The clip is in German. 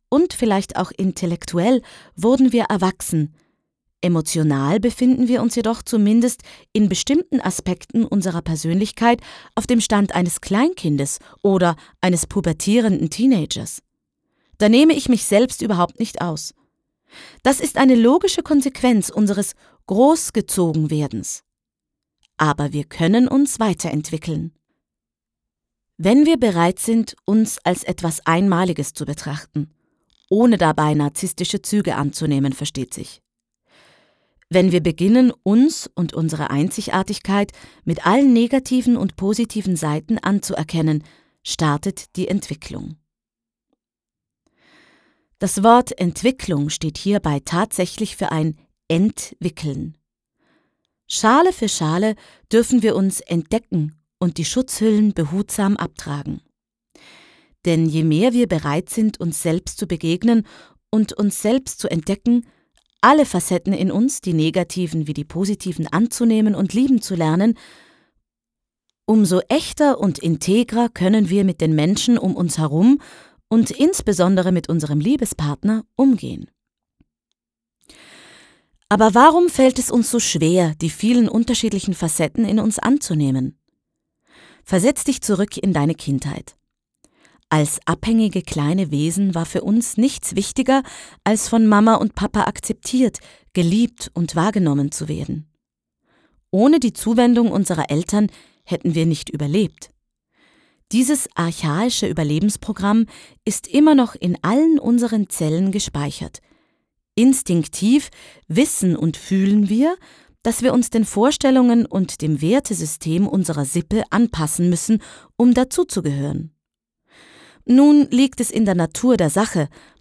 und vielleicht auch intellektuell wurden wir erwachsen. Emotional befinden wir uns jedoch zumindest in bestimmten Aspekten unserer Persönlichkeit auf dem Stand eines Kleinkindes oder eines pubertierenden Teenagers. Da nehme ich mich selbst überhaupt nicht aus. Das ist eine logische Konsequenz unseres Großgezogenwerdens. Aber wir können uns weiterentwickeln. Wenn wir bereit sind, uns als etwas Einmaliges zu betrachten, ohne dabei narzisstische Züge anzunehmen, versteht sich. Wenn wir beginnen, uns und unsere Einzigartigkeit mit allen negativen und positiven Seiten anzuerkennen, startet die Entwicklung. Das Wort Entwicklung steht hierbei tatsächlich für ein Entwickeln. Schale für Schale dürfen wir uns entdecken und die Schutzhüllen behutsam abtragen. Denn je mehr wir bereit sind, uns selbst zu begegnen und uns selbst zu entdecken, alle Facetten in uns, die negativen wie die positiven, anzunehmen und lieben zu lernen, umso echter und integrer können wir mit den Menschen um uns herum und insbesondere mit unserem Liebespartner umgehen. Aber warum fällt es uns so schwer, die vielen unterschiedlichen Facetten in uns anzunehmen? Versetz dich zurück in deine Kindheit. Als abhängige kleine Wesen war für uns nichts wichtiger, als von Mama und Papa akzeptiert, geliebt und wahrgenommen zu werden. Ohne die Zuwendung unserer Eltern hätten wir nicht überlebt. Dieses archaische Überlebensprogramm ist immer noch in allen unseren Zellen gespeichert. Instinktiv wissen und fühlen wir, dass wir uns den Vorstellungen und dem Wertesystem unserer Sippe anpassen müssen, um dazuzugehören. Nun liegt es in der Natur der Sache,